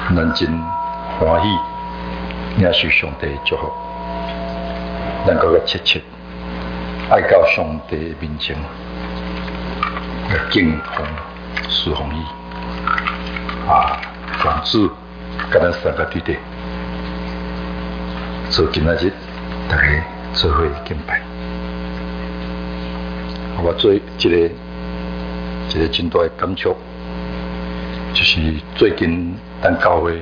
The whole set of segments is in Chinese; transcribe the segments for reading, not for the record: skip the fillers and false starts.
咱真欢喜，也是上帝祝福，咱个切切爱到上帝面前，敬奉侍奉伊奉主，甲咱三个对对，做今仔日大家做伙敬拜。我做一个真大的感触，就是最近咱教会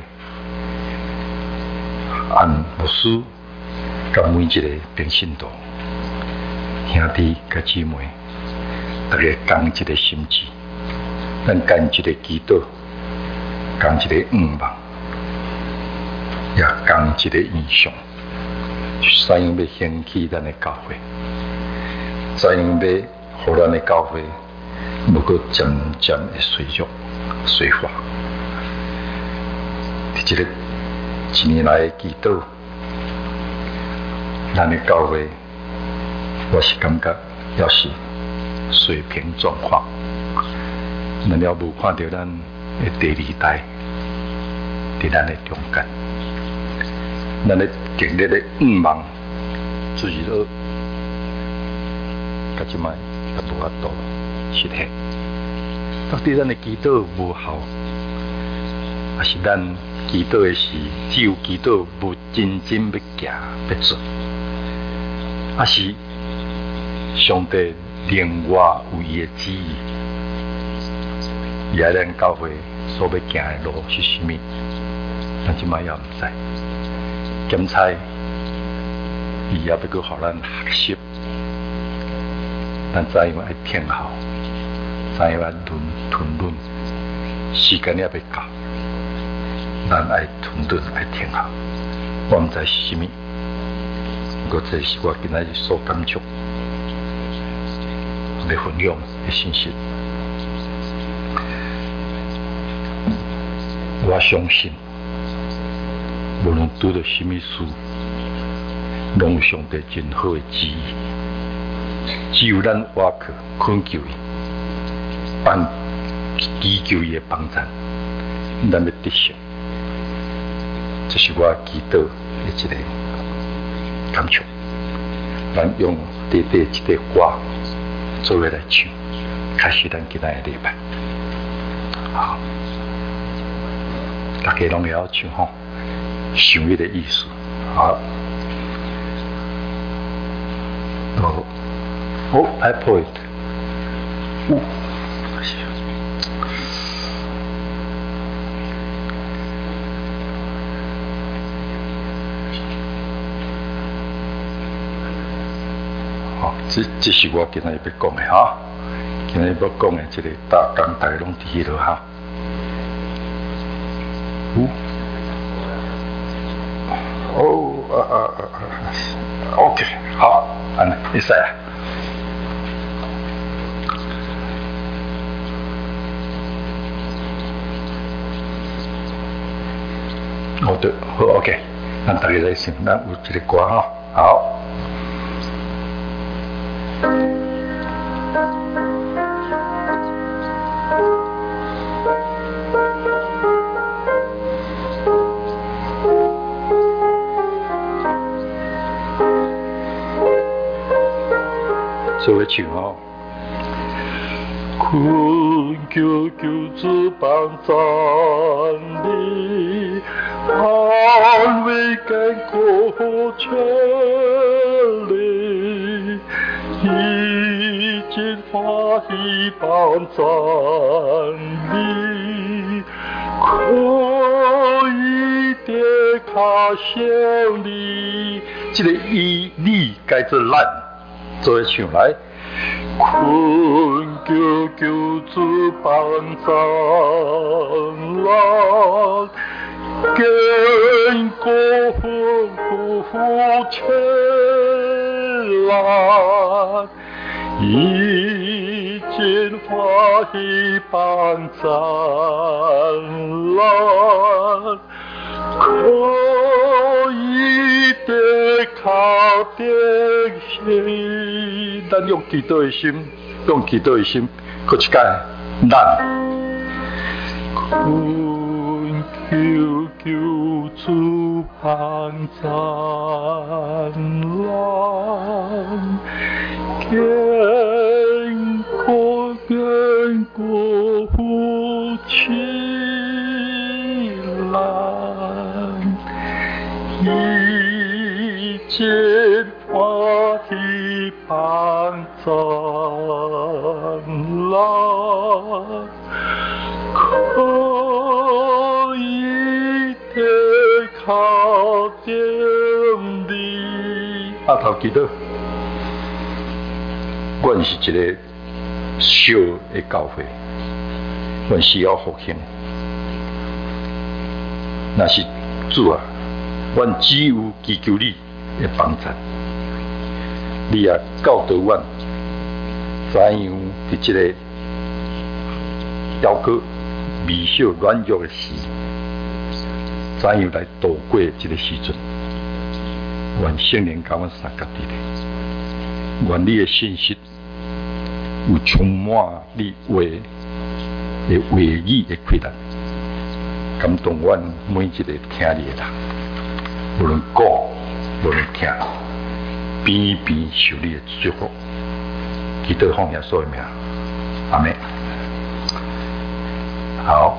按牧师甲每一个平信徒兄弟甲姊妹，大家讲一个心志，咱讲一个祈祷，讲一个愿望，也讲一个意向，怎样要兴起咱的教会，怎样要互咱的教会无搁渐渐的衰弱、衰化。伫这个一年来的祈祷，咱的教会，我是感觉要是水平状况，咱了无看到咱的第二代伫咱的中间，咱的经历的愿望，自己都甲即摆也无法度实现。到底咱的祈祷无效，还是咱祈祷的是只有祈祷无真正要行要做，还是上帝另外有伊的旨意？也咱教会所要行的路是啥物？咱即摆也毋知。检查伊也要搁互咱学习，咱知影爱听候，知影爱吞论，时间也要到，咱爱吞论爱听候。我毋知是啥物，不过这是我今仔日所感触要分享的信息。我相信，无论拄到什么事，拢有上帝真好的旨意。只有咱挖去恳求伊，祈求伊的帮助，咱要得胜。这是我祈祷的一个感触。咱用短短一个歌做伙来唱，开始咱今仔的礼拜。好，大家拢会晓唱吼，想伊的意思。好。I put it.这是我今日要讲的哈，今日要讲的这个大纲大概拢伫迄落哈。OK， 好，安尼，会使啊。对，好 OK， 咱大家来想，咱有一个歌哈，好。做伙唱哦。困求救主帮赞你，安慰坚固全力，已经发喜帮赞你，可以点卡想你，这个你改做咱，做伙唱来。困求救主帮助咱，坚固扶持咱，已经发喜帮助咱，可以得靠定心。咱用祈祷的心，用祈祷的心，搁一届咱。困求救主旁灿烂，坚固扶起来，一见花的旁灿烂。可以得靠近你。头记得，阮是一个小的教会，阮需要复兴。那是主啊，阮只有祈求你的帮助，你也教导阮怎样伫这个要过微小软弱的时，怎样来度过这个时阵？愿圣灵教阮三角地咧，愿你的信息有充满你话的话语的开展，感动阮每一个听你的人，无论讲无论听，边边受你的祝福。祈祷奉耶稣的名，阿们。好，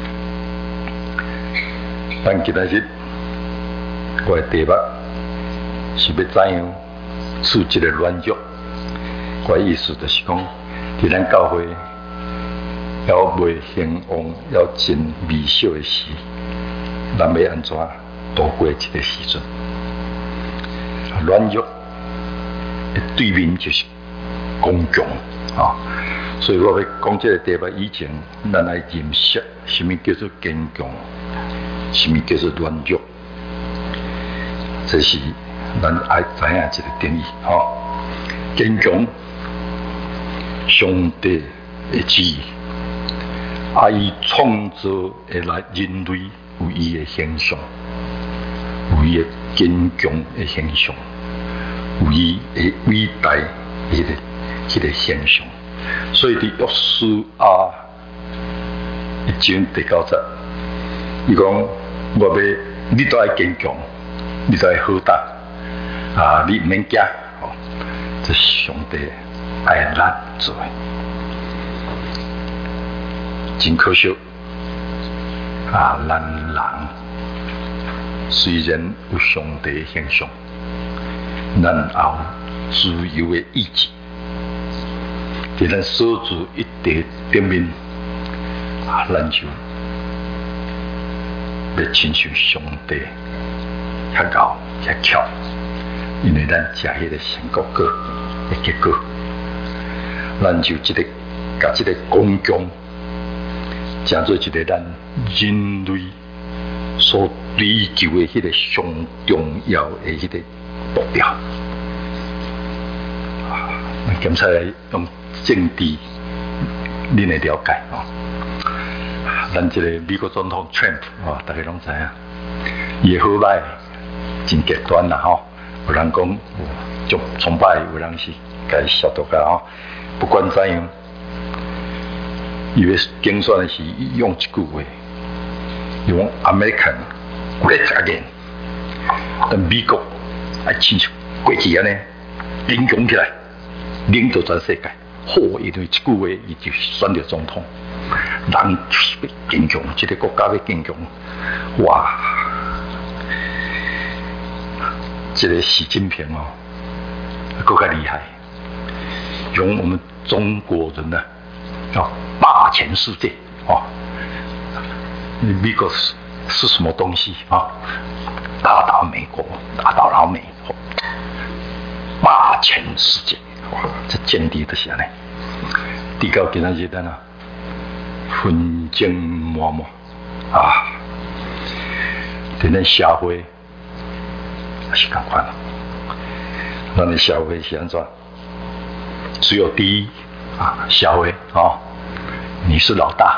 咱今仔日我的题目是要怎样处一个软弱。我的意思就是讲，伫咱教会要袂兴旺，要真微小的事，咱要安怎度过这个时阵？软弱的对面就是刚强啊。所以我要讲这个题目以前，咱来认识什么叫做坚强，什么叫做软弱，这是咱爱知影一个定义。坚强，上帝的旨意，伊创造的来人类有伊的形象，有伊的坚强的形象，有伊的伟大迄个形象。所以伫约书亚1章第9节，伊讲我要你都要坚强，你都要好胆你唔免惊这是上帝爱咱做的，真可惜咱人虽然有上帝的形象，咱也有自由的意志。在咱所做一地顶面咱就要亲像上帝较高较巧，因为咱食迄个成果果的结果，咱就甲这个刚强，成做一个咱人类所追求的迄个上重要的迄个目标。检查来用政治，恁会了解咱这个美国总统 Trump 大家拢知影，伊好歹真极端啦有人讲足崇拜，有人是甲伊消毒啊不管怎样，伊要竞选的时用一句话，用 American Great Again， 但美国爱亲像过去安尼坚强起来。领导全世界，因为这句话，伊就选了总统。人就是要坚强，这个国家要坚强。哇！这个习近平更加厉害，用我们中国人呢，要霸全世界美国是什么东西打倒美国，打倒老美，霸全世界。这间谍就是安尼，直到今仔日咱纷争满满在咱社会也是同款咱的社会是安怎？只有第一社会你是老大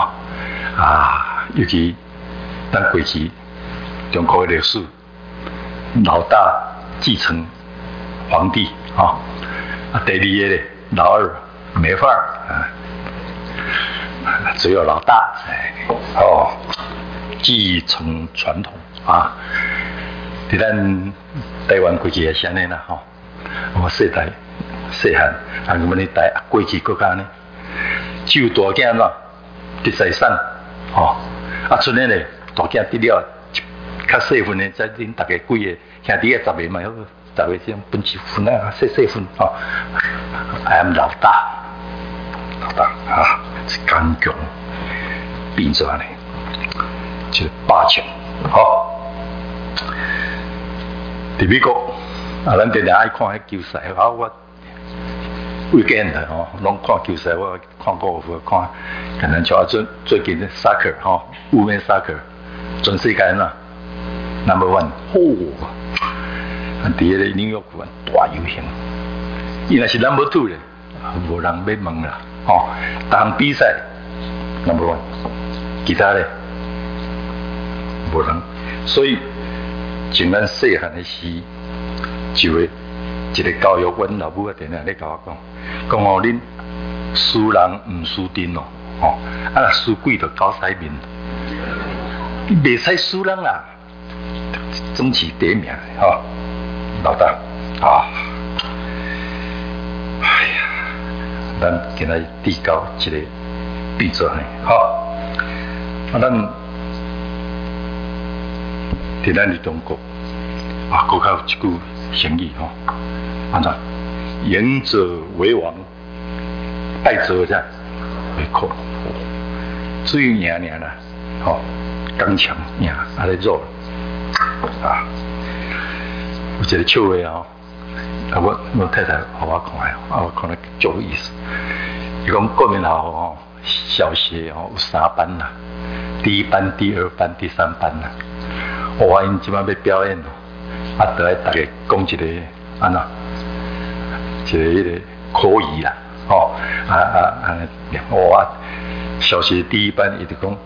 尤其咱过去中国的历史，老大继承皇帝第二个咧，老二没法只有老大继承传统啊。伫咱台湾过去也是安尼啦吼，我细汉，啊，我们的过去国家呢，只有大囝喏得财产，吼，啊，剩的咧大囝得了，较细份的，再恁大家几个兄弟10个嘛，10个先分一份啊，细份吼，老大啊，是刚强，变做安尼，就是霸权，吼。伫美国，啊，咱常常爱看迄球赛，啊，我 weekend 吼，拢看球赛，我看高尔夫，看，可能像最近的 soccer 吼，women soccer， 全世界呐 number one， 伫迄个纽约湾大游行，伊若是 number two 咧，无人要问啦，吼，逐项比赛 number one， 其他咧无人，所以。从咱细汉的时，就会一个教育，阮老母啊，定定咧甲我讲吼，恁输人毋输阵咯，吼，啊，输鬼就搞洗面，你袂使输人啦，争取第一名，吼，老大啊，哎呀，咱今仔递交一个比作呢，吼，啊，咱。伫咱的中国啊，国较有一句成语吼，安怎？言者为王，败者怎为寇。只有赢啦，吼，刚强赢，啊咧弱啊。有一个笑话吼，啊我太太互我看的，啊我看了足有意思。伊讲国民学校吼，小学吼有3班啦，第1班、第2班、第3班啦。我因即摆要表演咯，啊，就爱大家讲一个安怎，一个迄个口语啦，吼，我小学第1班伊就讲，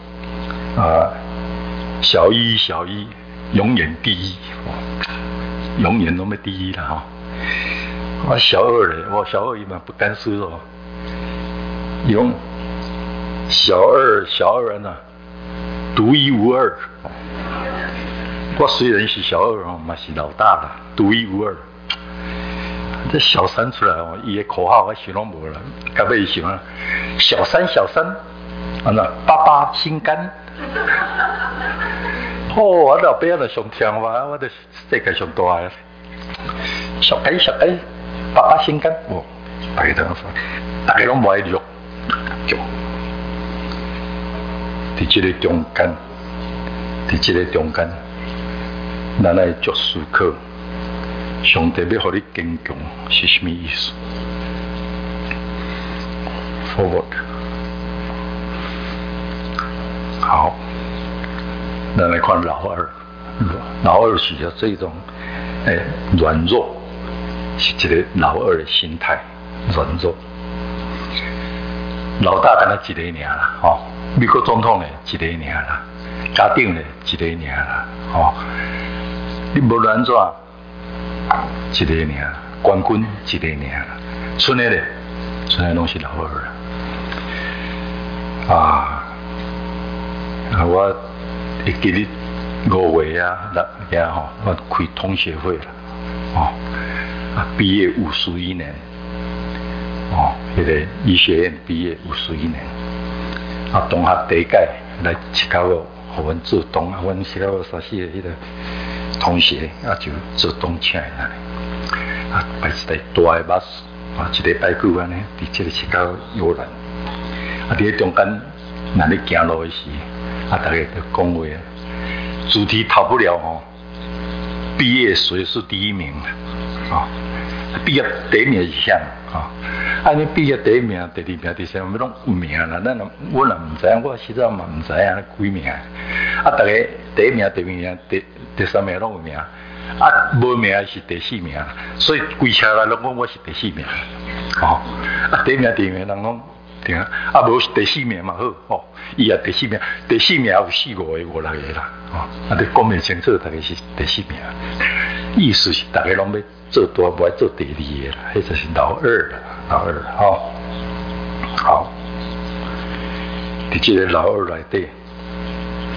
小一永远第一，永远拢要第一啦吼。我小2咧，我小2伊嘛不甘示弱，伊讲小二呢，独一无二。我虽然是小2哦，嘛是老大啦，独一无二。这小3出来哦，伊的口号我想拢无啦，到尾伊想啊，小三，啊那爸心肝。哦，我老爸就上听话，我就世界上大个。小鸡，爸心肝，哦，大家都说，大家拢无爱录，就伫这个中间。咱来做思考，上帝要互你坚强是什么意思 ？Forward， 好，咱来看老二是叫这种软弱，是一个老二的心态，软弱。老大敢若一个尔啦，吼，美国总统咧一个尔啦，家长咧一个尔啦，吼。你无论安怎，一个尔，冠军一个尔，剩的咧，拢是老二啊！我会记得5月啊6月吼，我开同学会啦，哦，毕业51年，哦，迄个医学院毕业51年，啊，同学第一届来七九个，互阮做同啊，阮七九个3、4个迄个。同学啊，就做东请来，啊，摆一台大的巴士，啊，一礼拜久安尼，伫这个七九游览，啊，伫咧中间，若咧行路的时，啊，大家就讲话，主题逃不了吼，毕业谁是第一名啊？毕业第一名是啥啊？安尼毕业第一名、第2名、第3名，拢有名啦。我若唔知影，我实在嘛唔知影几名。啊，大家第一名、第2名、第3名拢有名，啊，无名是第4名，所以规车来拢讲我是第4名，哦，啊，第1名、第2名人讲对啊，啊，无第4名嘛好，哦，伊也第4名，第4名也有4、5个、5、6个啦，哦，啊，你讲明清楚，大概是第4名，意思是大家拢要做大，无爱做第2个啦，迄就是老二啦，老二，吼，好，伫这个老二内底。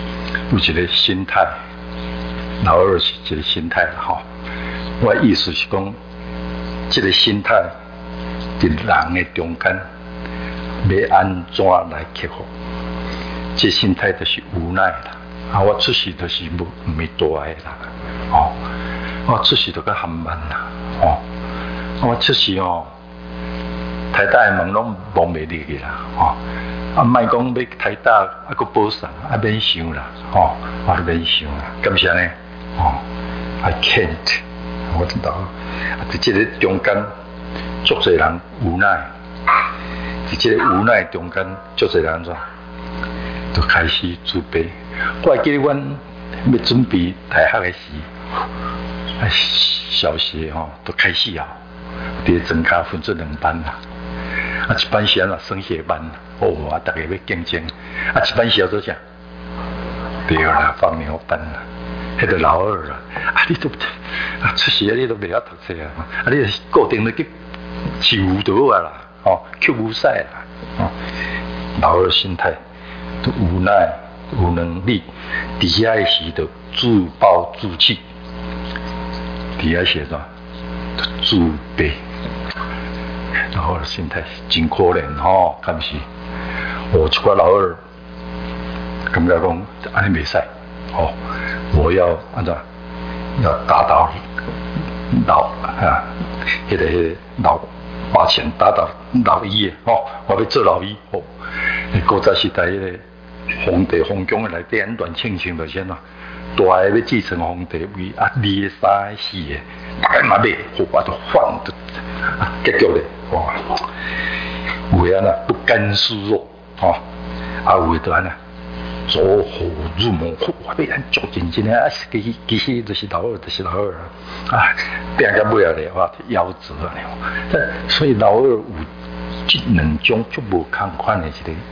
有一个心态，老二是一个心态啦吼。我的意思是讲，这个心态在人的中间，要安怎来克服？这心态就是无奈啦。啊，我出世就是唔是大的啦，哦，我出世就较含慢啦，哦，我出世哦，台大的门拢望袂入去啦，哦，啊，莫讲要台大啊，佮保送啊，免想啦，哦，我都免想啦，感谢呢，哦 ，I can't， 我知道，在这个中间，足侪人无奈，在这个无奈中间，足侪人怎，就开始自卑。我还记得阮要准备大学的时，小学吼都开始啊，伫增加分做2班啦，啊一班是安怎升学班，哦啊大家要竞争，啊一班是要做啥？对啦，放牛班啦，迄个老二啦，啊你都啊出世啊你都袂晓读册啊，啊你固定咧去饲牛倒啊啦，哦吸牛屎啦，哦老二心态都无奈。有能力，伫遐的时就自暴自弃，伫遐时怎自卑，然后心态真可怜吼，敢是？我一个老二，感觉讲安尼袂使，哦，我要安怎要达到老啊，迄个老8千达到老一的哦，我要做老一哦，古早时代迄个。皇帝皇宫的内底很乱庆庆就是安怎，大个要继承皇帝位，啊二个三个四个，大家嘛买，我就反的，结局咧，哇，有的安那不甘示弱，吼，啊有的就安那走火入魔，我要咱做认真啊，其实就是老二，就是老二啊，拼到尾啊咧，哇，夭折啊咧，所以老二有这2种足无同款的一个。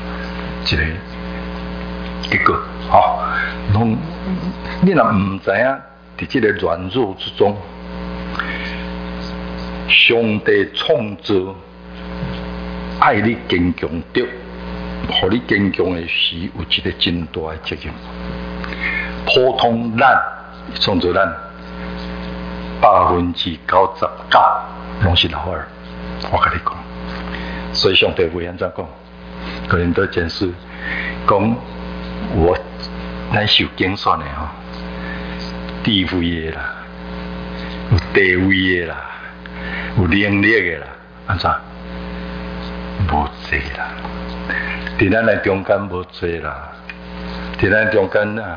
结果，吼，拢你若唔知影，伫这个软弱之中，上帝创造爱你坚强着，互你坚强的时，有一个真大的责任。普通咱创造咱99%拢是老二，我跟你讲，所以上帝会安怎讲？可能多件事讲。咱受竞选的吼，地位的啦，有地位的啦，有能力的啦，安怎？无济啦，伫咱的中间无济啦，伫咱中间啊，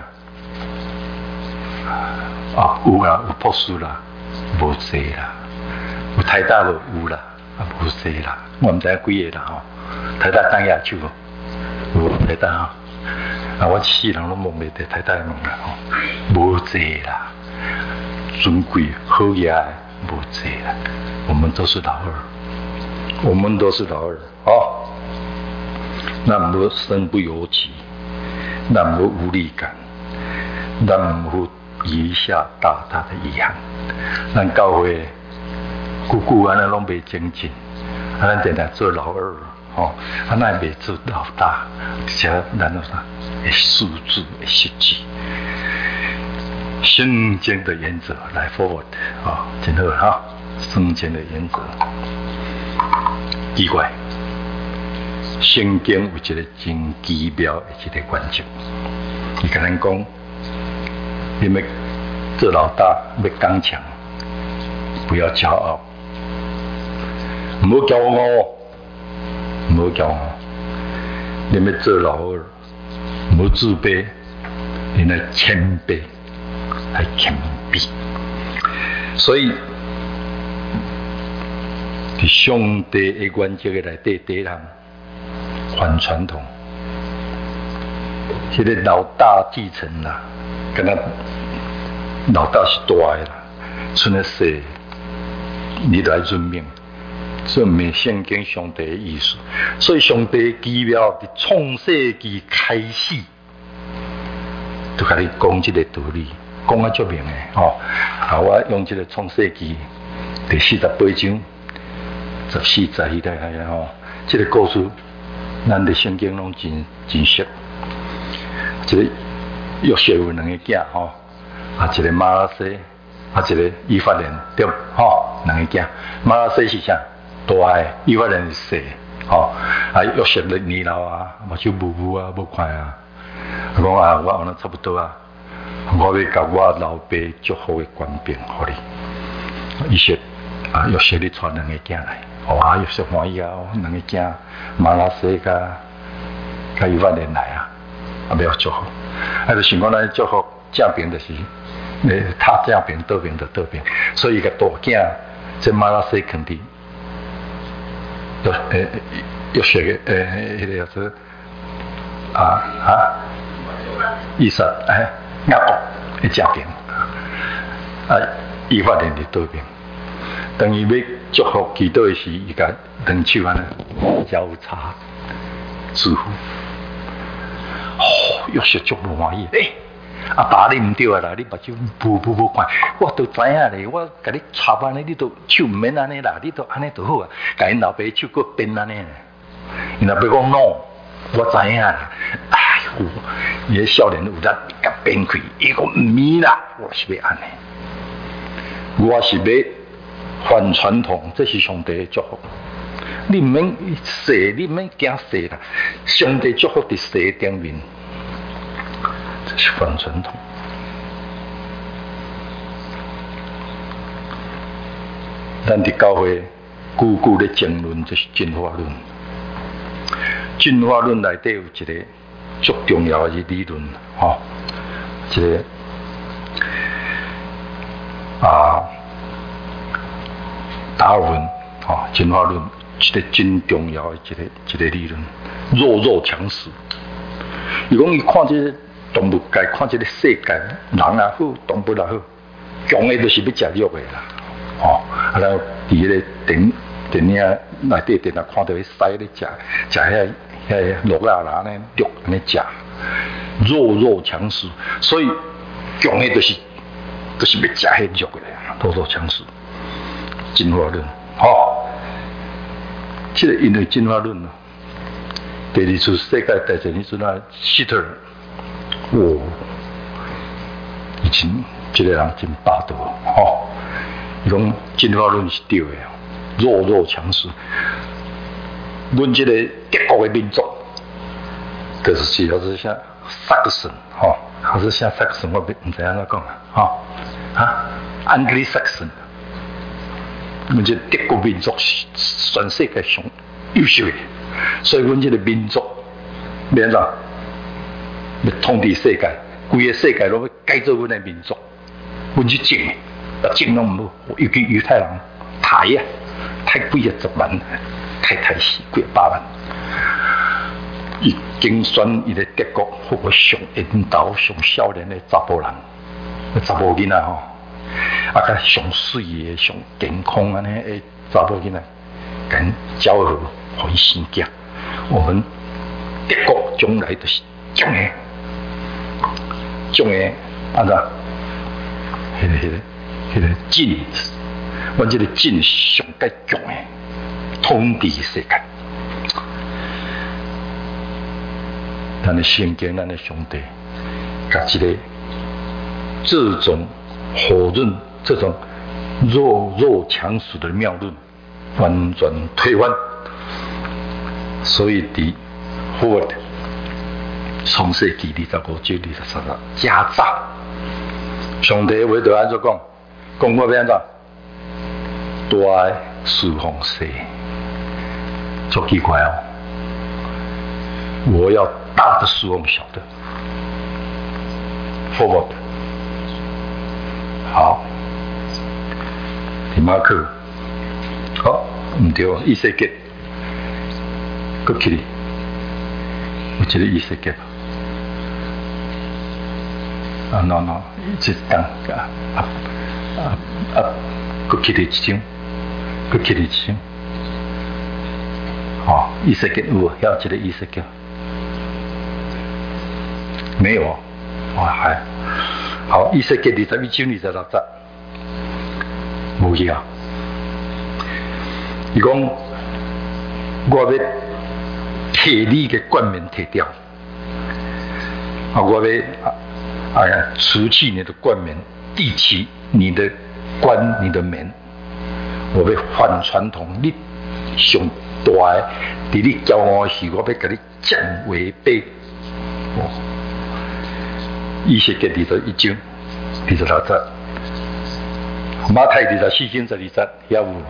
有啦，有博士啦，无济啦，有台大有啦，啊无济啦，我唔知影几个啦吼，台大当野手有台大吼。啊！我世人拢望袂到台大门啦，吼，无济啦，尊贵好野无济啦。我们都是老二，我们都是老二，哦。咱唔好身不由己，咱唔好无力感，咱唔好遗下大大的遗憾。咱教会久久安尼拢袂精进，咱定定做老二。哦，啊，那袂做老大，而且咱有啥会素质会实际，圣经的原则来 forward 啊，真好哈，圣经的原则。奇怪，圣经有一个真奇妙的一个原则，伊跟咱讲，你要做老大，要刚强，不要骄傲，唔好骄傲。唔好骄傲，你要做老二，唔好自卑，你要谦卑，来谦卑。所以，伫上帝的原则的内底，第一项反传统，迄个老大继承啦，敢若老大是大的啦，剩个小，你来任命。这唔是圣经上帝的意思，所以上帝奇妙伫创世纪开始，就甲你讲这个道理，讲啊足明的哦。啊，我用这个创世纪第48章14、11代吼，这个故事，咱的圣经拢真熟。这个约瑟有两个囝吼，啊一个马拉西，啊一个以法莲，对吼，两个囝。马拉西是啥？大个，以法莲是细，吼。啊约瑟年老啊，目睭雾雾啊，无看啊。讲啊，我安尼差不多啊，我要甲我老爸祝福的官兵，互你。伊说啊，约瑟你带两个囝来，哇，约瑟欢喜啊，两个囝，马拉西甲以法莲来啊，啊要祝福。啊，就想讲咱祝福正边就是，他正边倒边就倒边，所以个大囝这马拉西肯定，约瑟个迄个叫做以撒雅各的正边，啊以法莲伫倒边，等于要祝福祈祷的时，伊甲两手安尼交叉祝福。约瑟足无欢喜，阿爸你唔对啊啦，你目睭不看，我都知影咧，我甲你插安尼，你都手唔免安尼啦，你都安尼就好啊，甲因老爸手搁变安尼，因老爸讲 no， 我知影啦，哎呦，伊个少年有力甲变开，伊讲唔免啦，我是要安尼，我是要反传统，这是上帝的祝福。你唔免洗，你唔免惊洗啦。上帝祝福伫洗顶面，这是反传统。咱伫教会久久咧争论，这是进化论。进化论内底有一个足重要的理论，吼，一个达尔文，吼，进化论。一个真重要的一个理论，弱强食。伊讲伊看这个动物界，看这个世界，人也好，动物也好，强的就是要食肉的啦。哦，啊，然后伫迄个电影内底电视看到迄狮咧食遐鹿啦啦呢肉安尼食，弱强食。所以强的就是要食迄肉的，弱强食。进化论，吼。这个因为进化论咯，第二次世界大战迄阵啊，希特勒，以前这个人真霸道，吼，伊讲进化论是对的，弱强食。阮这个德国的民族，就是叫做啥萨克森，吼，还是啥萨克森，我唔知安怎讲啊，吼，安格里萨克森。阮这德国民族是全世界上优秀的，所以阮这个民族要安怎？要统治世界，规个世界拢要改造阮的民族。阮去种的，种拢唔好，尤其犹太人太几啊十万，太死几百万。伊竞选伊个德国好个上引导、上少年的查甫人，查某囡仔吼。啊，甲上水的、上健康安尼诶查某囡仔，甲因交合，互伊生囝。我们德国将来就是种的安怎？迄个劲，阮这个劲上介强的，统治世界。咱的圣经，咱的上帝，甲这个这种。否认这种弱强食的谬论，完全推翻。所以伫Ford创世纪25章23加早，上帝话就安怎讲？讲我要安怎？大侍奉小，足奇怪哦！我要大的侍奉小的。Forward。好，马克，好，唔对，以色列，搁起哩，有一个以色列，no，这当搁起哩一张，搁起哩一张，哦，以色列有要一个以色列，没有哦，还。好，以色列21章26节，无去啊。伊讲，我要摕你嘅冠冕摕掉，我要哎呀，除去你的冠冕，递起你的冠，你的冕。我要反传统，你上大的，伫你骄傲的时，我要给你降为卑。以西结21章26节，马太24章12节，遐有无？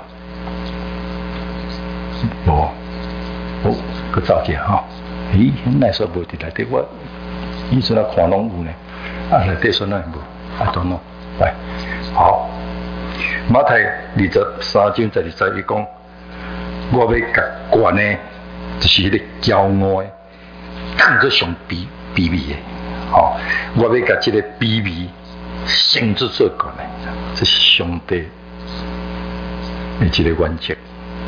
无，佮走者吼。咦，那时候无伫内底，我以前啊看拢有呢，啊内底说那无，啊don't know，来，好，马太23章12节，伊讲，我要甲冠呢，就是迄个骄傲的，当作上卑微的，吼，我要甲这个卑微升至最高呢，这是上帝的一个原则，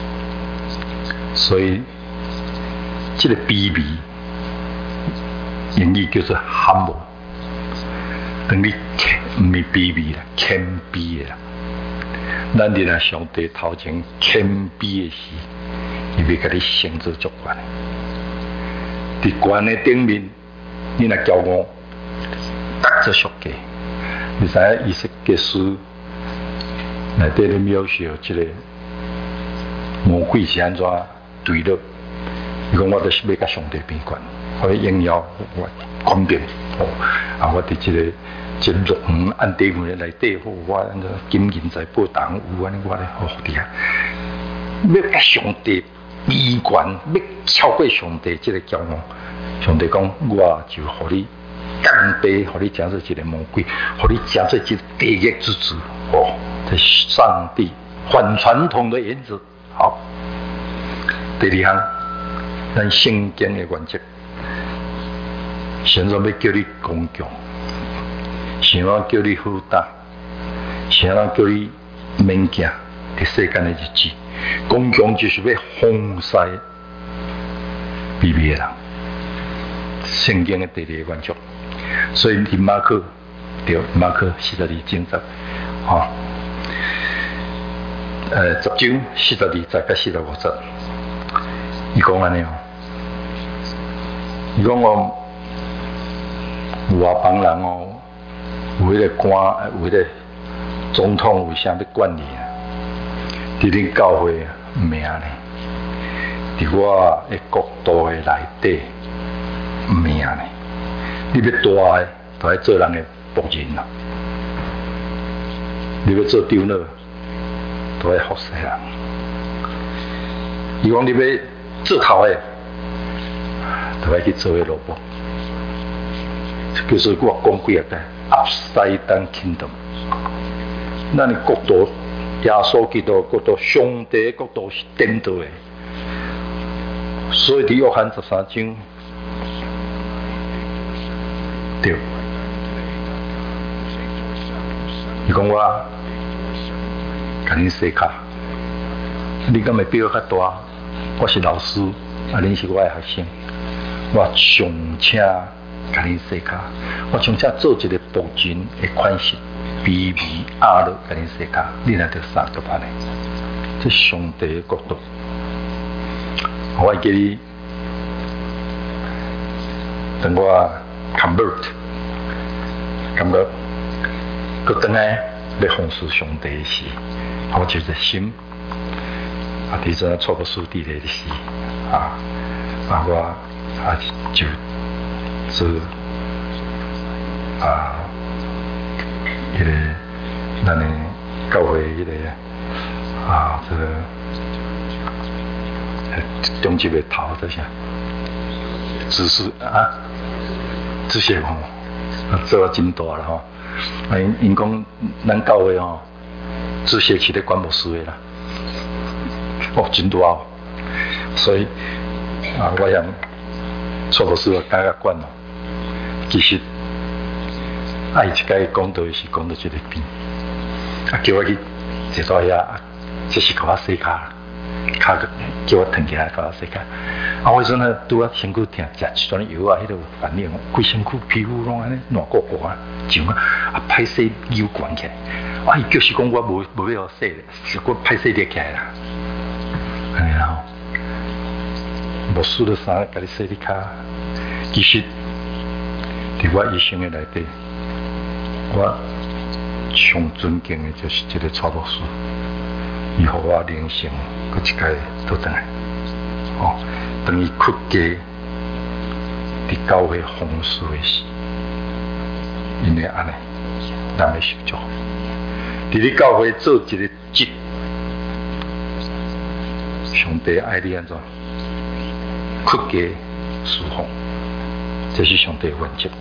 所以。这个卑微，英语叫做 humble， 等于唔是卑微啦，谦卑的啦。咱伫咱上帝头前谦卑的时，伊要甲你升做足悬的。伫悬的顶面，你若骄傲，得做属价。你知影以色列书内底咧描写这个魔鬼是安怎对落？伊讲我就是要甲上帝平权，我应邀我官兵，啊，我伫这个入园按地门内底，我安怎金银财宝当有安尼，我咧好伫啊，要甲上帝平权，要超过上帝这个骄傲。上帝讲，我就互你降卑，互你成做一个魔鬼，互你成做一个地狱之子。哦，这是上帝反传统的原则。好，第二项。咱圣经的原则，神要叫你刚强，神要叫你好打，神要叫你免惊伫世间的日子。刚强就是要防晒卑微的人。圣经的第二个原则，所以林马可对马可42章10，哈，10章42节到45节。伊讲安尼哦，伊讲我外邦人哦，有迄个官，有迄个总统，有啥要管理啊？伫恁教会名呢？伫我的国度的内底名呢？你要大的，就爱做人的仆人啦；你要做长老，就爱服侍人。伊讲你要做头的，就要去做迄萝卜，叫做我讲几个upside down kingdom。咱的国度，耶稣基督国度，上帝的国度是颠倒的。所以伫约翰13章，对，伊讲我甲恁洗脚，你敢会比我较大？我是老师，啊，恁是我的学生。我上请甲恁洗脚，我上请做一个仆人的款式，卑微压落甲恁洗脚，你若着三个安尼，这上帝的国度。我会记你，等我 convert，佮等来要奉事上帝的时，我就热心。啊，伫阵错不输地雷的时，啊，我就做迄个咱的教会迄个这个中级的头这啥，知识这些吼，做啊真大了吼。因讲咱教会吼，这些是咧管牧师的啦。真大哦，所以我想错不是感觉惯咯。其实爱一个讲道是讲到这个边，叫我去坐到遐，这是甲我洗脚，叫我腾起来甲我洗脚。我迄阵呢，拄啊身躯疼，食一串药啊，迄个反应，规身躯皮肤拢安尼烂糊糊啊，痒啊，歹势扭悬起来。伊就是讲我无要洗咧，是我歹势裂起来啦。然后，牧师的衫甲你洗你脚，其实伫我一生的内底， 我上尊敬的就是这个蔡牧师，伊互我人生搁一届倒转来，等于屈家伫教会风水的时，因为安尼，咱要受祝福。伫你教会做一个职，上帝爱你安怎？屈家侍奉，这是上帝的原则。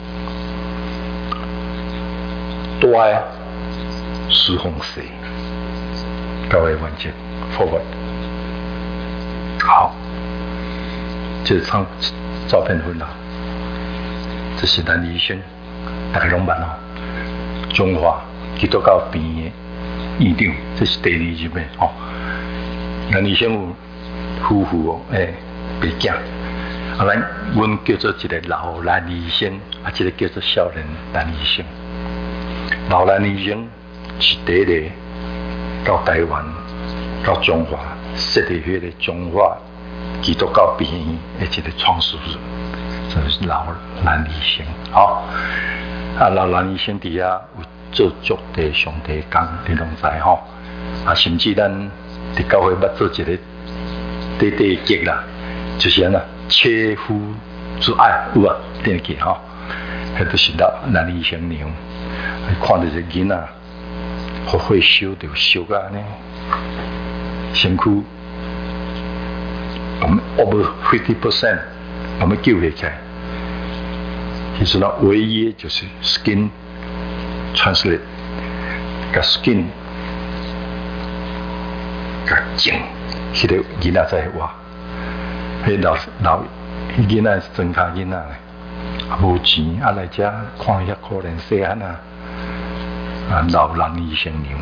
大的侍奉谁？教会原则 forward。好，这张照片分了，这是咱医生，大家拢捌哦。中华基督教病的院长，这是第二任的哦。咱医生有夫妇哦，白囝。阮叫做一个老男医生，一个叫做少年男医生。老男医生是第一个到台湾、到中华设立迄个中华基督教病院的一个创始人，就是老男医生。老男医生底下有做足地上帝工，你拢知吼。甚至咱伫教会捌做一个第节啦，就是安那切肤之爱有啊，电视吼，迄都是男医生娘。看到一个囡仔，好会烧就烧到安尼，身躯over 50%， 我们救起来。其实呢，唯一就是 skin translate， 甲 skin 甲净，迄个囡仔在活。迄老囡仔是真卡囡仔咧，无钱来遮看遐可怜细汉老男医生娘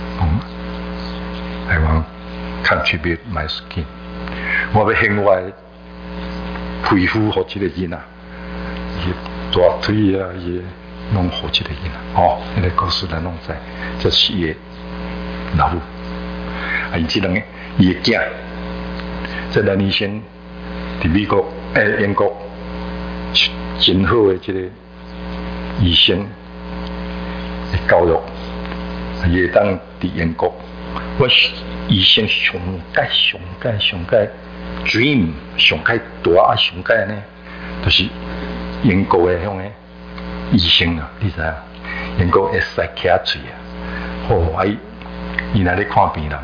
，I want contribute my skin， 我要献我的皮肤给这个囡仔，伊大腿啊，伊拢给这个囡仔。迄个故事咱拢知，这是伊的老母，伊这两个伊的囝，这男医生伫美国英国真好的这个医生。教育，伊会当伫英国，我医生上界 dream 上界大上界呢，就是英国的种的医生啊，你知影？英国的 psychiatry 啊，伊那咧看病人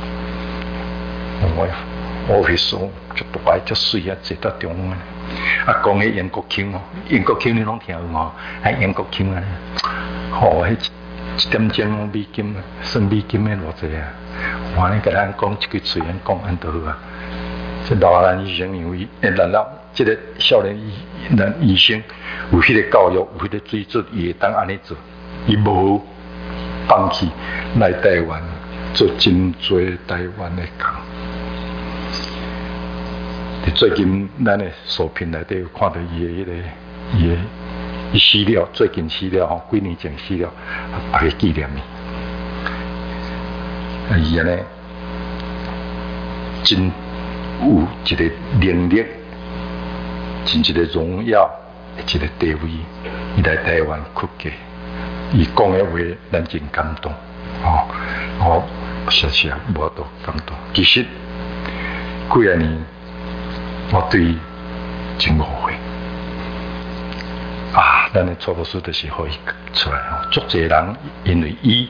我会说就大就水啊，坐到中央讲迄英国腔英国腔你拢听有哦，英国腔啊。迄1点钟美金，算美金的偌济啊！我呢甲咱讲一句嘴，讲安多好啊！这老男医生因为这个少年男医生有迄个教育，有迄个水准，伊会当安尼做，伊无放弃来台湾做真多台湾的工。最近咱的视频内底有看到伊的伊死了，最近死了几年前死了，大家纪念伊。伊安尼真有一个能力，真一个荣耀，一个地位。伊来台湾屈家，伊讲的话咱真感动。我实实无多感动。其实几啊年，我对伊真误会。咱的蔡牧师就是可以出来足侪人因为伊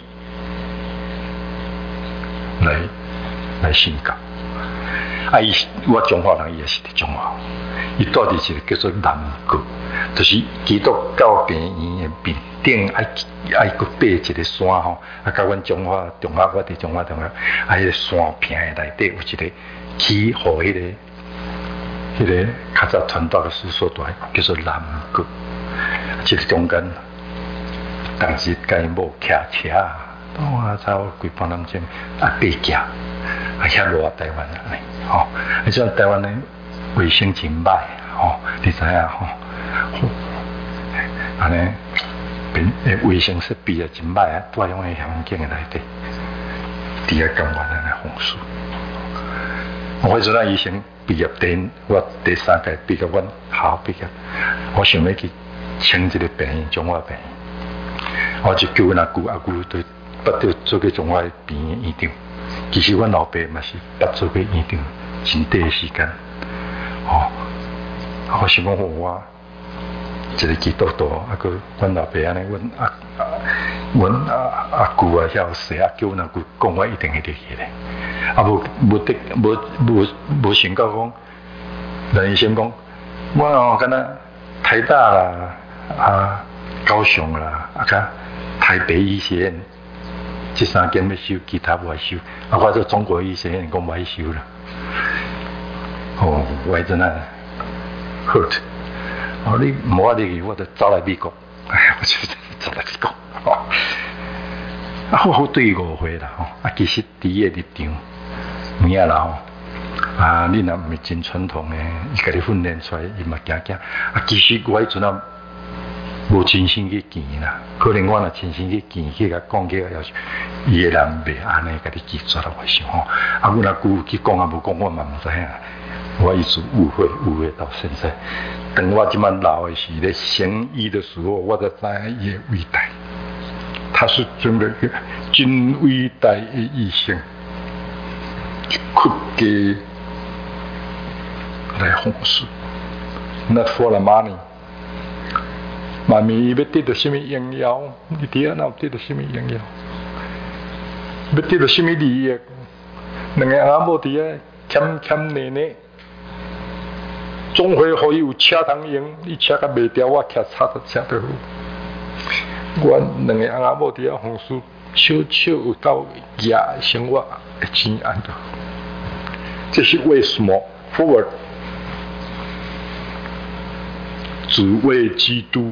来信教。我中华人伊也是伫中华，伊住伫一个叫做南国，就是基督教病院的面顶，爱搁爬一个山甲阮中华我伫中华，迄个山坪的内底有一个起互迄个较早传道的师所在，叫做南国。这个中间，当时甲因某骑车，差几百人钟爬行，遐热台湾安尼，像台湾的卫生真歹你知影安尼卫生设备真歹住喺迄环境的内底，伫遐甘愿安尼风俗。我迄阵医生毕业我第3届毕业，阮校毕业，我想要去请这个病院，中华病院。 我就叫阮阿舅对捌到做过中华病院院长。其实阮老爸嘛是捌做过院长，真短的时间。我想讲我一个基督徒，个阮老爸安尼，阮阿舅啊，遐细啊，叫阮阿舅讲，我一定会得去咧。无想到讲，人医生讲，我敢若台大啦，高雄啦，台北医学院，这3间要收，其他无爱收。我做中国医学院讲无爱收啦。我真啊 hurt。你无法理，我就走来美国。我就走来美国。我对5岁啦，其实第一个立场，有影啦你若唔是真传统的，伊家己训练出来，伊嘛惊。其实我迄阵啊，无真心去见啦。可能我若真心去见，去甲讲起要伊个人袂安尼，家己记住啦，我想阮阿舅去讲无讲，我嘛唔知影。我一直误会到现在。等我这么老的时咧，行医的时候，我才知影伊的伟大。他是真的真伟大的医生，屈家来奉事 ，not for the money。妈咪要得到什么荣耀？你底下哪有得到什么荣耀？要得到什么利益？两个阿母底下欠奶奶。总会互伊有车通用，你车甲袂掉，我骑叉就车得好。阮两个翁仔某伫遐风事，笑有够野生活的钱安得好。这是为什么 ？Forward， 只为基督，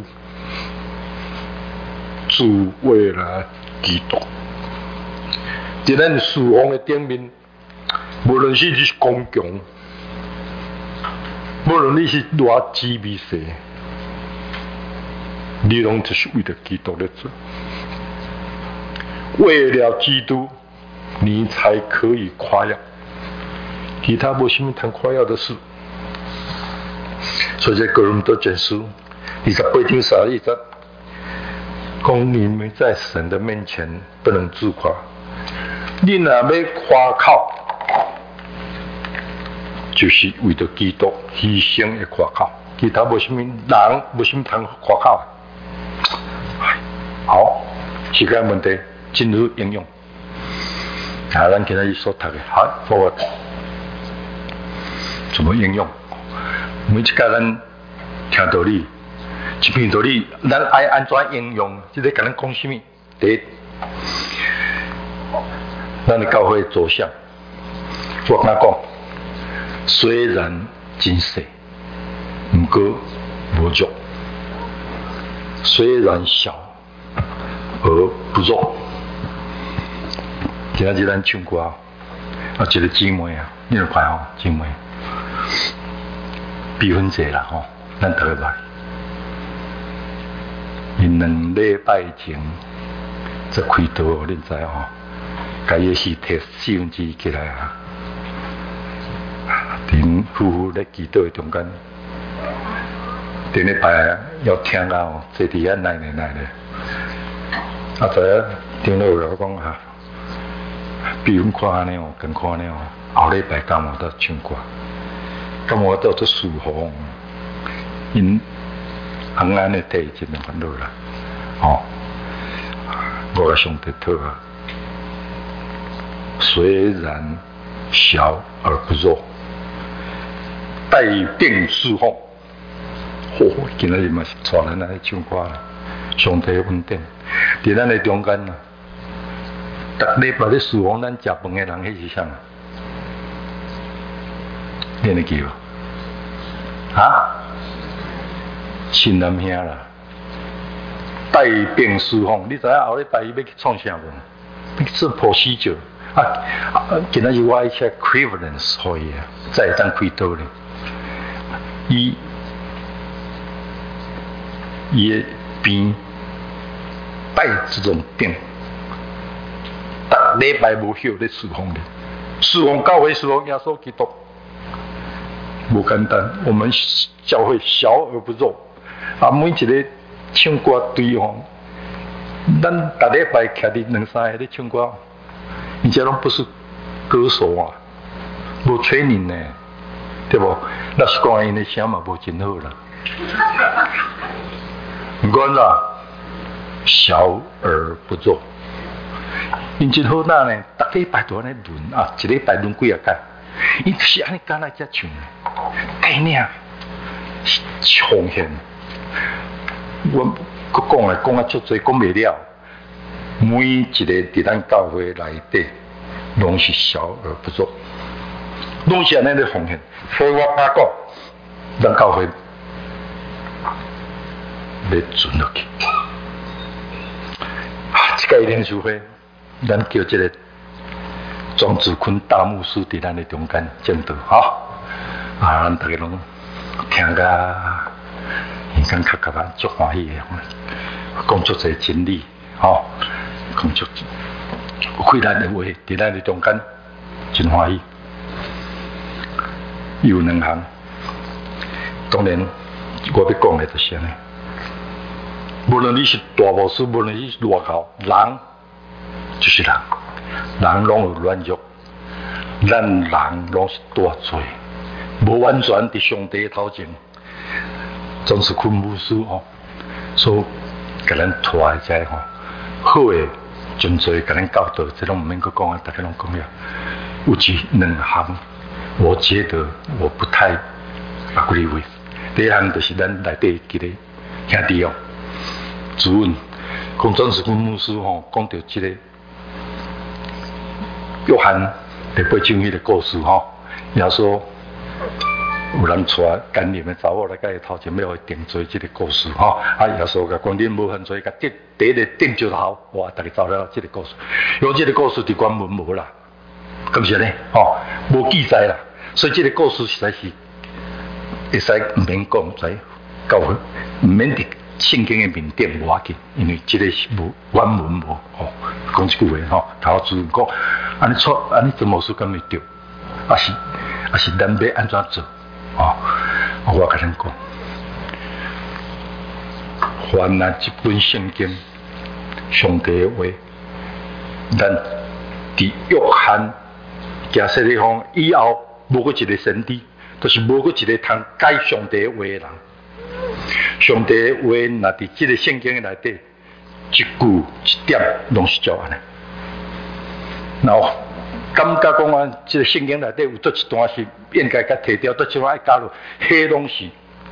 只为了基督。在咱事奉的顶面，无论是你是公强。无论你是偌滋味细，你拢就是为了基督在做。为了基督，你才可以夸耀。其他无什么通夸耀的事。所以在哥林多前书28章31节，讲你们在神的面前不能自夸。你若要夸口，就是为着基督牺牲的夸口，其他无什么人无什么通夸口。好，时间问题进入应用。咱今日所读的，好 ，forward， 怎么应用？每一个咱听道理，一篇道理，咱爱安怎应用？即个甲咱讲什么？第一，咱的教会走向，我跟他讲。虽然真细，不过无弱；虽然小，而不弱。今仔日咱唱歌，一个姊妹啊，你著看姊妹，比分者啦咱大家捌。因2礼拜前才开刀，恁知甲伊是摕4分之一起来啊。恁夫妇咧祈祷的中间，顶礼拜要听到坐伫遐奶咧，知影顶落来我讲比阮看安尼更看安尼后礼拜敢有得唱歌，敢有得做舒服，因红安尼提真两烦恼啦，我上帝讨啊，虽然小而不弱。带病侍奉，今仔日嘛是带咱来唱歌啦，上帝恩典，伫咱的中间啦。逐礼拜咧侍奉咱食饭的人，迄是啥？你会记无？新南兄啦，带病侍奉，你知影后礼拜伊要去创啥无？要去做普世教今仔日我爱写 equivalence 可以啊，才会当开刀咧。伊的病带这种病，逐礼拜无休咧侍奉咧，侍奉教会，侍奉耶稣基督，无简单。我们教会小而不弱，每一个唱歌队咱逐礼拜徛伫两三个咧唱歌，而且拢不是歌手啊，无吹人呢，对无？那是讲因的声嘛无真好啦。唔管啦，小而不做。因真好哪呢？逐礼拜都安尼轮啊，一礼拜轮几啊届，伊就是安尼敢来才唱的，概念奉献。我讲来讲啊，足多讲袂了。每一个伫咱教会内底，拢是小而不做，拢是安尼咧奉献。所以我怕讲，咱教会要存落去。这个联署会，咱叫这个庄子坤大牧师伫咱的中间讲道，咱大家拢听甲，耳根较足欢喜的，讲足侪真理，讲足有气力的话，伫咱的中间真欢喜。有两项，当然我要讲的就是安尼。无论你是大牧师，无论你是偌高，人就是人，人拢有软弱，咱人拢是大罪，无完全伫上帝的头前，总是困牧师所以甲咱拖的遮好的真侪甲咱教导，这拢唔免去讲啊，大家拢讲了。有两项，我觉得我不太agree with。第一项就是咱内底一个兄弟主任讲庄子坤牧师讲到这个约翰第八章迄个故事也说有人带干练的查某来甲伊头前要定罪这个故事耶稣甲讲恁无犯罪，甲第一个定就头，哇！大家知了这个故事，因为这个故事伫原文无啦，咁是呢无记载啦，所以这个故事实在是会使唔免讲在教会，唔免伫圣经的面顶无要紧，因为这个是无原文无讲这句话头主任讲，安尼错，安尼做魔术敢会对，是咱要安怎做我甲恁讲，凡那一本圣经，上帝的话，咱伫约翰假设你讲以后无过一个先知，就是无过一个通解上帝的话的人。上帝的话，若伫这个圣经内底，一句一点拢是照安尼。然后感觉讲啊，这个圣经内底有倒一段是应该甲摕掉，倒一段爱加入，迄拢是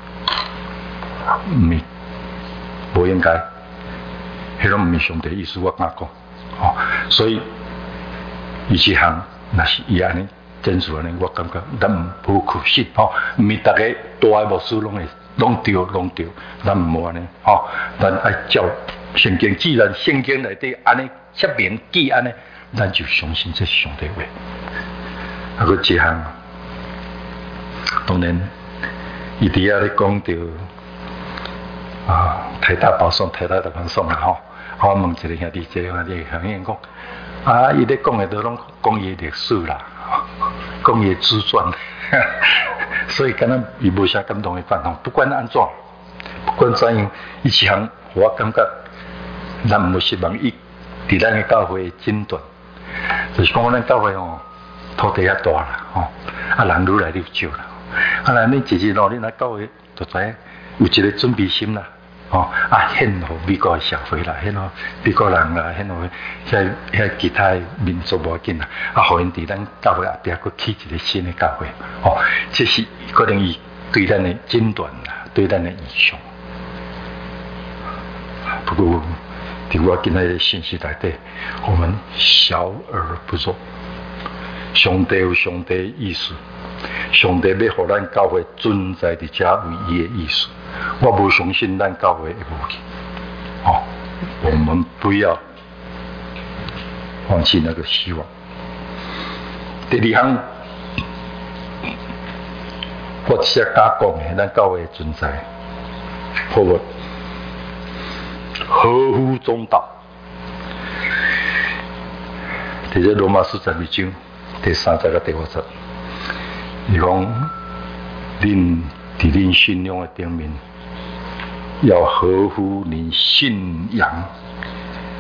唔是无应该，迄拢唔是上帝意思，我敢讲所以伊一项若是伊安尼真实安尼，我感觉咱无可信唔是大家大的牧师拢对，咱唔好安尼咱爱照圣经，既然圣经内底安尼说明记安尼，咱就相信这是上帝话。个一项，当然，伊伫遐咧讲到台大保送啦我问一个兄弟，这兄弟向伊讲伊咧讲的都拢讲伊历史啦，讲伊自传。所以敢若伊无啥感动的反应，不管安怎，不管怎样，伊一项我感觉咱毋希望伊伫咱的教会诊断，就是讲咱教会土地遐大啦人愈来愈少啦，咱你一日你来教会就知有一个准备心啦。献互美国的社会啦，献互美国人啦，献互遐其他民族无要紧啦，互因伫咱教会后壁佫起一个新的教会，这是可能伊对咱的诊断啦，对咱的影响。不过，伫我今日的信息内底，我们小而不做。上帝有上帝的意思，上帝要互咱教会存在伫遮为伊的意思。我无相信咱教会会无去，我们不要放弃那个希望。第二项，我只敢讲的，咱教会的存在，好无？合乎中道。伫这罗马书12章第30个第50，伊讲恁伫恁信仰的顶面，要合乎恁信仰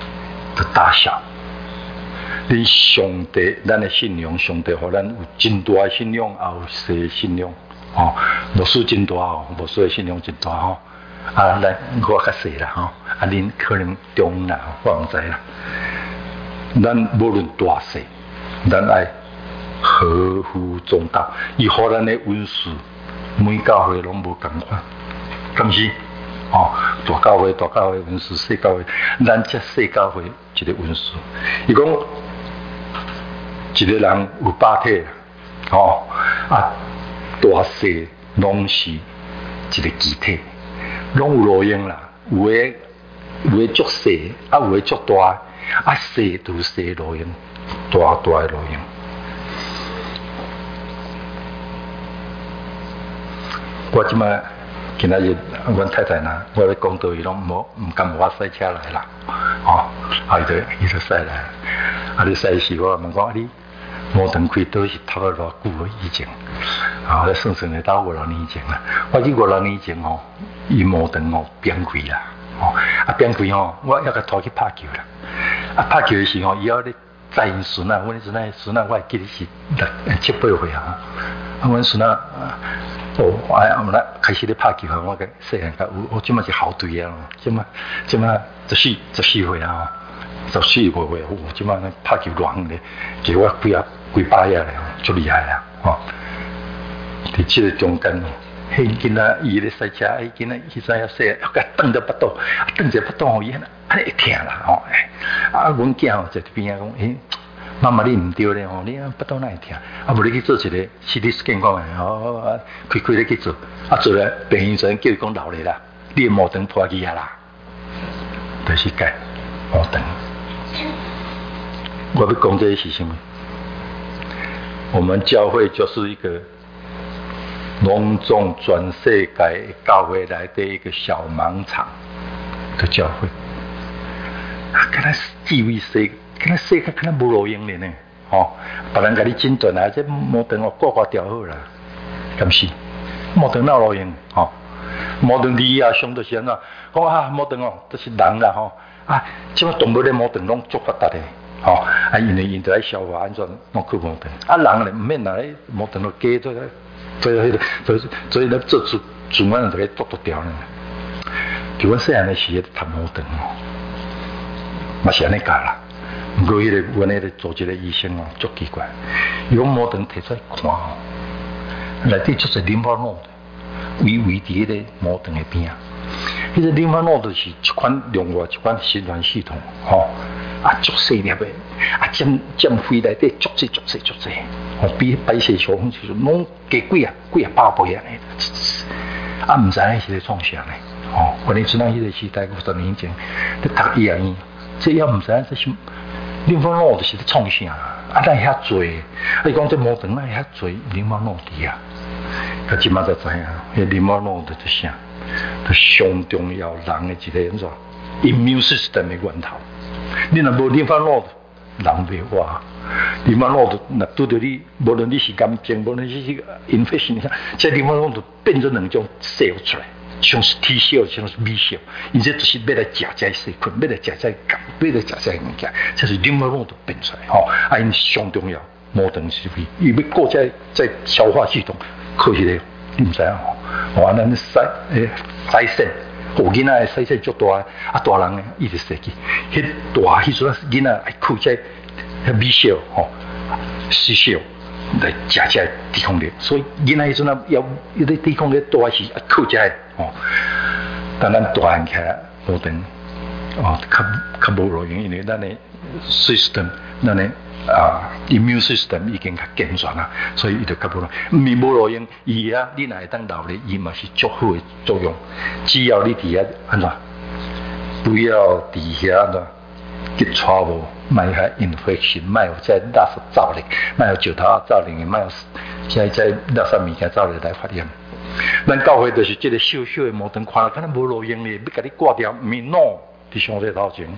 的大小。你上帝，咱的信仰，上帝互咱有真大的信仰，也有小的信仰。哦，无数真大哦，无数的信仰真大吼。啊，咱我较细啦吼，啊，恁可能中啦，我唔知啦。咱无论大细，咱爱和乎中道。伊互咱的恩赐，每教会拢无共款，敢是？哦，大教会恩赐，小教会，咱这小教会一个恩赐。伊讲。一个人有8体，哦啊，大细拢是一个机体，拢有路用啦。有的足细，啊有的足大，啊细就细路用，大的路用。我即摆今仔日，阮太太呐，我要讲道伊拢唔敢我赛车来啦，哦，啊伊就赛来，啊你赛时我问讲你。摩登开都是头了偌久以前，啊，算的到5-6年前啦。我记5-6年前哦，伊摩登哦变开啦，哦，啊变开哦，我还甲拖去拍球啦。啊拍球的时候，伊要咧载因孙啊，阮孙啊，我记得是7-8岁啊。啊，阮孙啊，哦，我开始咧拍球啊，我个细汉甲我即马是校队啊，即马14岁啊。14岁，我即摆拍球乱咧，结果几百呀咧，足厉害啊！哦，伫即个中间，迄囡仔伊咧赛车，迄囡仔伊知影说，要甲蹬着巴肚，蹬者巴肚吼，伊安尼会疼啦，吼！啊，阮囝吼在边仔讲，妈妈你毋对咧吼，你巴肚哪会疼？啊，无你去做一个 CT scan 讲诶，哦，开咧去做，啊做咧病院阵叫伊讲留咧啦，你诶毛肠破去啊啦，就是解毛肠。我要讲这是什么？我们教会就是一个隆重全世界教会来的一个小盲场的教会。啊，敢若智慧世，敢若世界敢若无路用的呢？哦，别人甲你诊断啊，这毛肠哦挂掉好啦，敢是？毛肠哪路用？哦，毛肠理啊，上就是安怎？讲啊，毛肠哦，都是人啦吼。啊，即个动物的毛肠拢足发达的。哦，啊，因为因在消化安怎弄去毛肠，啊，人咧唔免拿咧毛肠都加做所以咧做自然就给剁掉咧。就阮细汉的时咧读毛肠哦，嘛是安尼教啦。不过迄个阮迄个做一个医生哦，足奇怪，伊讲毛肠摕出来看哦，内底就是淋巴诺的，微伫迄个毛肠的边啊。迄个淋巴诺就是一款另外一款循环系统，吼。啊，足细粒的，啊，占肺内底足细，哦，比白血球就是拢加几百倍安尼，啊，唔知影是咧创啥呢？哦，我哋知道迄个时代50年前，咧读医院，这也唔知影这是淋巴诺就是咧创啥，啊，咱遐做，啊，伊讲这毛肠咱遐做淋巴诺伫啊，啊，即马才知影，迄淋巴诺的是啥？就上重要人的一个怎说 immune system 的源头。你若无淋巴诺，人袂活。淋巴诺若拄着你，无论你是癌症，无论你是 infection， 这淋巴诺就变做两种 cell 出来，像是 T cell， 像是 B cell， 因这就是要来食这细菌，要来食这癌，要来食这物件，这是淋巴诺就变出来。吼，啊，因上重要，毛肠是非，伊要顾在消化系统，靠迄个，你毋知影吼？哇，咱腮腺。有囡仔的腮腺足大，啊大人的伊就生气。迄大迄阵囡仔爱靠这B小吼，C 小来食这抵抗力，所以囡仔迄阵要咧抵抗力大是爱靠这吼。但咱大汉起来毛肠哦，较无路用，因为咱的 system， 咱的immune system 已经较健全啦，所以伊就较无路。毋是无路用，伊啊，你若会当留咧，伊嘛是足好的作用。只要你伫遐安怎，不要伫遐安怎get trouble， 卖遐 infection， 卖有这垃圾走咧，卖有石头啊走咧，卖有现在垃圾物件走咧来发炎。咱教会就是这个小小的毛肠，看了敢若无路用咧，要甲你挂掉，毋是 no， 伫上这头前，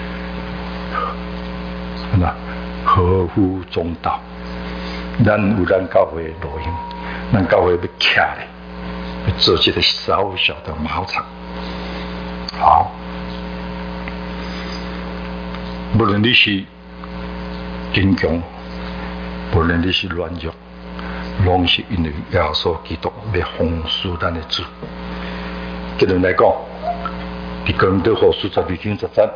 安怎？合乎中道，咱有咱教会的路用，咱教会要徛咧，要做一个小小的茅场。好， 无论你是坚强，无论你是软弱，拢是因为耶稣基督要丰赐咱的主。结论来讲，伫哥林多后书12章13，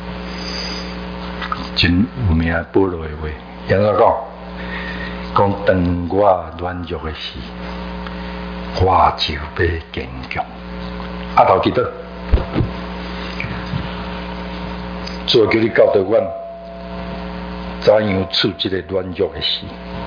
真有名保罗的话，安怎讲当我软弱的时，我就要坚强。头记得，主叫你教导阮，怎样处这个软弱的时，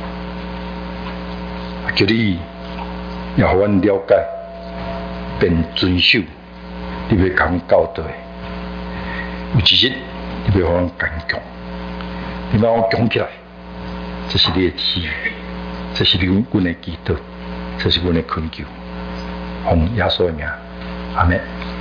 叫你要互阮了解，并遵守你要甲阮教导的。有一日，你要互阮坚强，你要阮强起来，这是你的旨意，这是阮的祈祷，这是阮的恳求。奉耶稣的名，阿门。